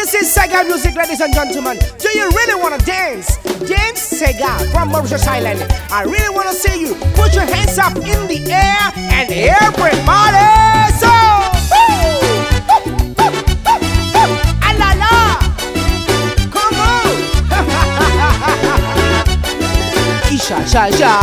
This is Sega music, ladies and gentlemen. Do you really want to dance? Dance Sega from Mauritius Island. I really want to see you put your hands up in the air and everybody. So, ah la la, come on. Isha sha sha.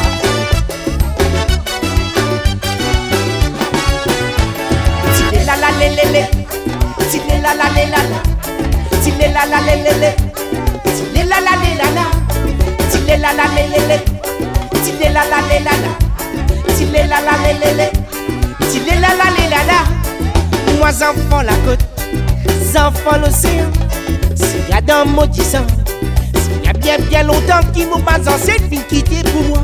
La la le le le, tile la la le la la, tile la la le le le, tile la la le la la, tile la la le le le, tile la la le la la, tile la la le le le, tile la la le la la. Moi enfant la côte, enfants l'océan, c'est gars dans maudissant. Il y a bien longtemps qu'ils m'ont pas censé de quitter pour moi.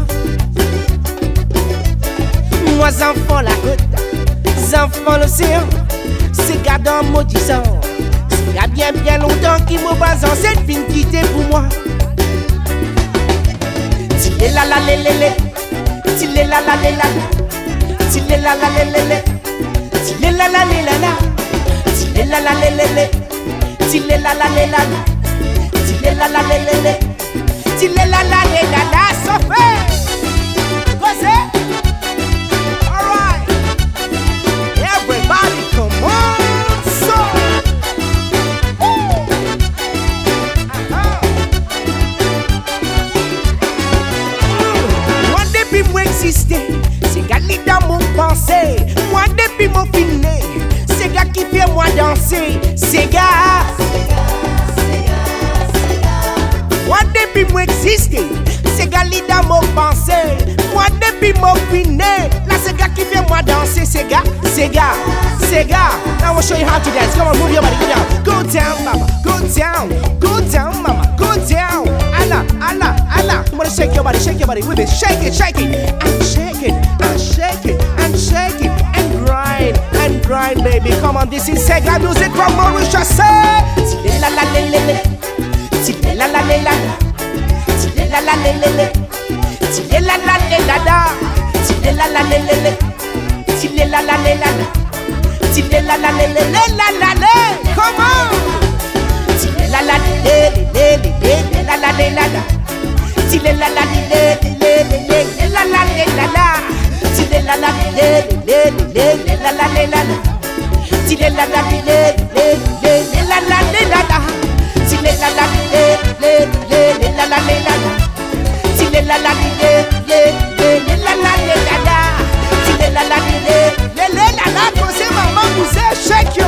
Moi enfant la côte, enfants l'océan, c'est gardant maudissant. Il y a bien longtemps qu'ils m'ont pas censé de quitter pour moi. Tile la la le le le, tile la la le la la, tile la la le le le, tile la la le la la, tile la la le le le, tile la la le la la, tile la la le le le, tile la la le la la. So fait. What's it? Everybody, come on, so. Moi depuis moi exister, c'est gars qui dans mon pensée. Moi depuis mon finé, c'est gars qui fait moi danser. C'est gars. Moi depuis moi exister, c'est gars qui dans mon pensée. Moi depuis mon finé, là c'est gars qui fait moi danser. C'est gars. Now I'll show you how to dance. Come on, move your body, go down, mama, go down, mama, go down. Allah. You wanna shake your body with it. Shake it, and shake it, and grind, baby. Come on, this is Sega music from Mauritius. Tile la la le le le, tile la la le la la, tile la la le le le, tile la la le la la, tile la la le le le. Tile la la le la la, tile la la le le le la la le. Come on. Tile la la le le le le la la le la la. Tile la la le le le le la la le la la. Tile la la le le le la la le la la. Tile la la le le le la la le la la. Tile la la le le la la le la la. Tile la la le le la la le la la. La la, posez maman, vous shake your